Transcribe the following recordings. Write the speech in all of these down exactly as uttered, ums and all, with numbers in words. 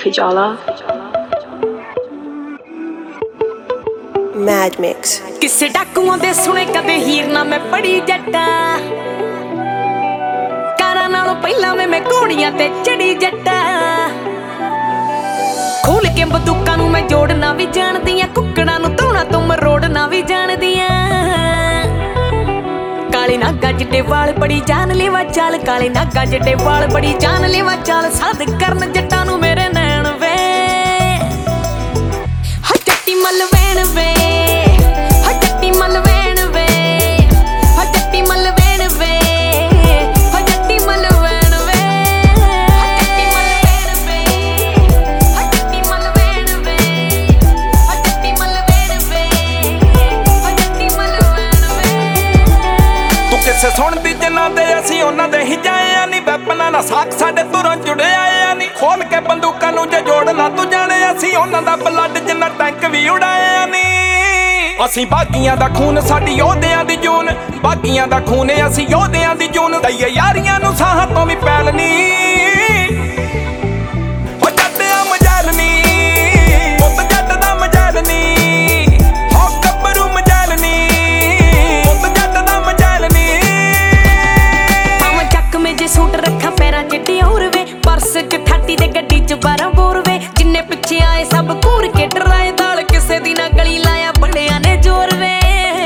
Khujala. Mad Mix. ਕਿਸੇ ਡਾਕੂਆਂ ਦੇ ਸੁਣੇ ਕਦੇ ਹੀਰ ਨਾ ਮੈਂ ਪੜੀ ਜੱਟਾ, ਕਾਰਾਂ ਨਾਲੋਂ ਪਹਿਲਾਂ ਵੇ ਮੈਂ ਘੋੜੀਆਂ ਤੇ ਚੜੀ ਜੱਟਾ। ਖੋਲ ਕੇ ਬੰਦੂਕਾਂ ਨੂੰ ਮੈਂ ਜੋੜਨਾ ਵੀ ਜਾਣਦੀ ਆ, ਕੁੱਕੜਾਂ ਨੂੰ ਧੋਣਾ ਤੋਂ ਮਰੋੜਨਾ ਵੀ ਜਾਣਦੀ ਆ। ਕਾਲੇ ਨਾਗਾ ਜਿੱਡੇ ਵਾਲ ਬੜੀ ਜਾਨਲੇਵਾ ਚਾਲ, ਕਾਲੇ ਨਾਗਾ ਜਿੱਡੇ ਵਾਲ ਬੜੀ ਜਾਨਲੇਵਾ ਚਾਲ। ਸਾਧ ਕਰਨ ਜੱਟਾਂ ਨੂੰ ਮੇਰੇ ਨੈਣ ਵੇ, ਹਾ ਜੱਟੀ ਮੱਲ ਵੈਣ ਵੇ, ਹਾ ਜੱਟੀ ਮੱਲ ਵੈਣ ਵੇ, ਹਾ ਜੱਟੀ ਮੱਲ ਵੈਣ ਵੇ, ਹਾ ਜੱਟੀ ਮੱਲ ਵੈਣ ਵੇ, ਹਾ ਜੱਟੀ ਮੱਲ ਵੈਣ ਵੇ, ਹਾ ਜੱਟੀ ਮੱਲ ਵੈਣ ਵੇ, ਹਾ ਜੱਟੀ ਮੱਲ ਵੈਣ ਵੇ, ਹਾ ਜੱਟੀ ਮੱਲ ਵੈਣ ਵੇ। ਤੂੰ ਕਿਸੇ ਸੁਣਦੀ ਜਿਨ੍ਹਾਂ ਦੇ ਅਸੀਂ ਉਹਨਾਂ ਦੇ ਹੀ ਜਾਏ ਆ ਨੀ, ਵੈਪਨਾਂ ਨਾਲ ਸਾਕ ਸਾਡੇ ਤੁਰੋਂ ਜੁੜਿਆ ਆ ਨੀ। ਖੋਲ ਕੇ ਬੰਦੂਕਾਂ ਨੂੰ ਜੇ ਜੋੜਨਾ ਤੂੰ ਜਾਣੇ, ਅਸੀਂ ਉਹਨਾਂ ਦਾ ਬਲੱਡ ਜਿੰਨਾ ਟੈਂਕ ਵੀ ਉਡਾਇਆ ਨੀ। ਅਸੀਂ ਬਾਗੀਆਂ ਦਾ ਖੂਨ ਸਾਡੀ ਯੋਧਿਆਂ ਦੀ ਜੂਨ, ਬਾਗੀਆਂ ਦਾ ਖੂਨ ਅਸੀਂ ਯੋਧਿਆਂ ਦੀ ਜੂਨ। ਦਈਏ ਯਾਰੀਆਂ ਨੂੰ ਸਾਹਾਂ ਤੋਂ ਵੀ ਪੈਲ ਨੀ, ਹੋ ਜੱਟ ਆ ਮਜਾਲ ਨੀ, ਪੁੱਤ ਜੱਟ ਦਾ ਮਜਾਲ ਨੀ, ਹੋ ਗੱਭਰੂ ਮਜਾਲ ਨੀ, ਪੁੱਤ ਜੱਟ ਦਾ ਮਜਾਲ ਨੀ। ਭਾਵੇਂ ਚੱਕ ਮੇ ਜੇ ਸੂਟ ਰੱਖਾਂ ਪੈਰਾਂ ਚ ਡਿਓਰ ਵੇ, ਪਰਸ ਚ ਥਾਟੀ ਦੇ ਗੱਡੀ ਚ ਬਾਰਾਂ ਬੋਰ ਵੇ। ਜਿੰਨੇ ਪਿੱਛੇ ਆਏ ਸਭ ਘੂਰ ਕੇ ਡਰਾਏ, ਦਾਲ ਕਿਸੇ ਦੀ ਨਾ ਗਲੀ ਲਾਇਆ ਬੜਿਆਂ ਨੇ ਜ਼ੋਰ ਵੇ।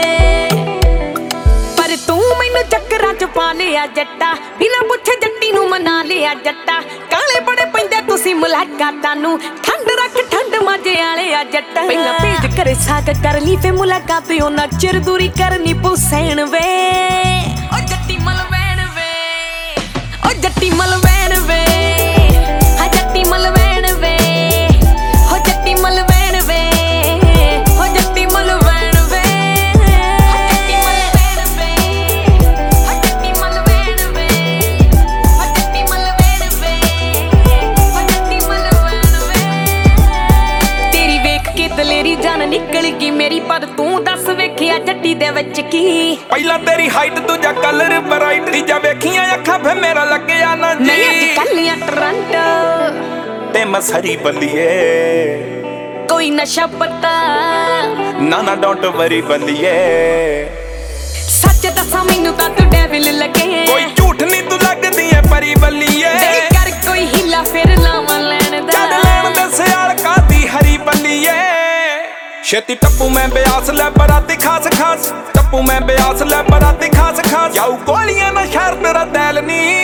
ਪਰ ਤੂੰ ਮੈਨੂੰ ਚੱਕਰਾਂ ਚ ਪਾ ਲਿਆ ਜੱਟਾ, ਬਿਨਾਂ ਪੁੱਛੇ ਜੱਟੀ ਨੂੰ ਮਨਾ ਲਿਆ ਜੱਟਾ। ਕਾਲੇ ਬੜੇ ਪੈਂਦੇ ਤੁਸੀਂ ਮੁਲਾਕਾਤਾਂ ਨੂੰ, ਠੰਡ ਰੱਖ ਠੰਡ ਮਾਝੇ ਵਾਲੇ ਆ ਜੱਟਾ। ਪਹਿਲਾਂ ਭੇਜ ਕਰੇ ਸਾਕ ਕਰ ਲਈ ਫੇ ਮੁਲਾਕਾਤ, ਉਹਨਾਂ ਚਿਰ ਦੂਰੀ ਕਰਨੀ ਪੂਸੈਣ ਵੇ। ਓ ਜੱਟੀ ਮਲ ਵੈਣ ਵੇ, ਓ ਜੱਟੀ ਮਲ ਵੈਣ ਵੇ, ਹਾ ਜੱਟੀ ਮਲ ਵੈਣ ਵੇ, ਹੋ ਜੱਟੀ ਮਲ ਵੈਣ ਵੇ, ਹੋ ਜੱਟੀ ਮਲ ਵੈਣ ਵੇ, ਹਾ ਜੱਟੀ ਮਲ ਵੈਣ ਵੇ, ਹਾ ਜੱਟੀ ਮਲ ਵੈਣ ਵੇ, ਹਾ ਜੱਟੀ ਮਲ ਵੈਣ ਵੇ, ਹਾ ਜੱਟੀ ਮਲ ਵੈਣ ਵੇ। ਤੇਰੀ ਵੇਖ ਕੇ ਦਲੇਰੀ ਜਾਨ ਨਿਕਲ ਗਈ ਮੇਰੀ, ਪਰ ਤੂੰ ਦੱਸ ਵੇਖਿਆ ਜੱਟੀ ਦੇ ਵਿੱਚ ਕੀ। ਪਹਿਲਾਂ ਤੇਰੀ ਹਾਈਟ ਦੂਜਾ ਕਲਰ ਬਰਾਈਟ, ਤੀਜਾ ਵੇਖੀਆਂ ਅੱਖਾਂ ਫੇ ਮੇਰਾ ਲੱਗਿਆ ਨਾ ਜੀ। ਨਹੀਂ ਅੱਜ ਕੱਲੀਆਂ ਟੋਰਾਂਟੋ ਤੇ ਮਸਰੀ ਬੱਲੀਏ, ਕੋਈ ਨਸ਼ਾ ਪਤਾ ਨਾ ਨਾ ਡੋਂਟ ਵਰੀ ਬੱਲੀਏ। ਸੱਚ ਦੱਸਾਂ ਮੈਨੂੰ ਤਾਂ ਤੂੰ ਡੈਵਿਲ ਲੱਗੇ, ਕੋਈ ਝੂਠ ਨਹੀਂ ਤੂੰ ਲੱਗਦੀ ਐ ਪਰੀ ਬੱਲੀਏ। ਦੇ ਕਰ ਕੋਈ ਹਿੱਲਾ ਫਿਰ ਲਾਵਾਂ ਲੈਣ ਦਾ, ਜਦ ਲੈਣ ਦੇ ਸਿਆਲ ਕਾਦੀ ਹਰੀ ਬੱਲੀਏ। ਛੇਤੀ ਟੱਪੂ ਮੈਂ ਬਿਆਸ ਲੈ ਬਰਾਤੀ ਖਾਸ ਖਾਸ, ਟੱਪੂ ਮੈਂ ਬਿਆਸ ਲੈ ਬਰਾਤੀ ਖਾਸ ਖਾਸ। ਜਾਊ ਗੋਲੀਆਂ ਨਾ ਸ਼ਹਿਰ ਤੇਰਾ ਦਿਲ ਨੀ,